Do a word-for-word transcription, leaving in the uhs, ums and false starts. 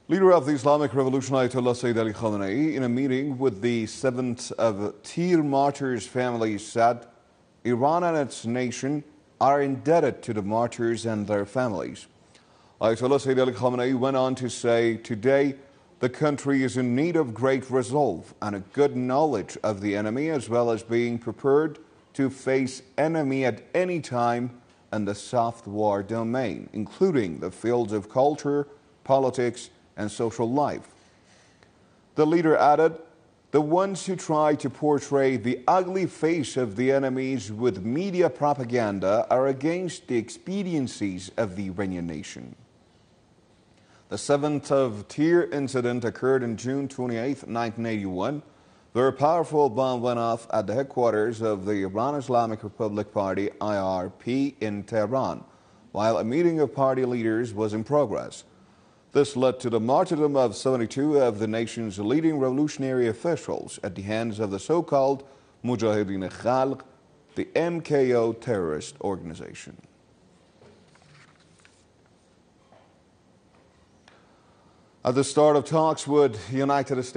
Leader of the Islamic Revolution Ayatollah Sayyid Ali Khamenei, in a meeting with the seventh of Tir martyrs' families, said Iran and its nation are indebted to the martyrs and their families. Ayatollah Sayyid Ali Khamenei went on to say, today the country is in need of great resolve and a good knowledge of the enemy, as well as being prepared to face enemy at any time in the soft war domain, including the fields of culture, politics, and social life. The leader added, the ones who try to portray the ugly face of the enemies with media propaganda are against the expediencies of the Iranian nation. The seventh of Tir incident occurred on June twenty-eighth, nineteen eighty-one, where a powerful bomb went off at the headquarters of the Iran Islamic Republic Party I R P in Tehran, while a meeting of party leaders was in progress. This led to the martyrdom of seventy-two of the nation's leading revolutionary officials at the hands of the so-called Mujahideen Khalq, the M K O terrorist organization. At the start of talks with United States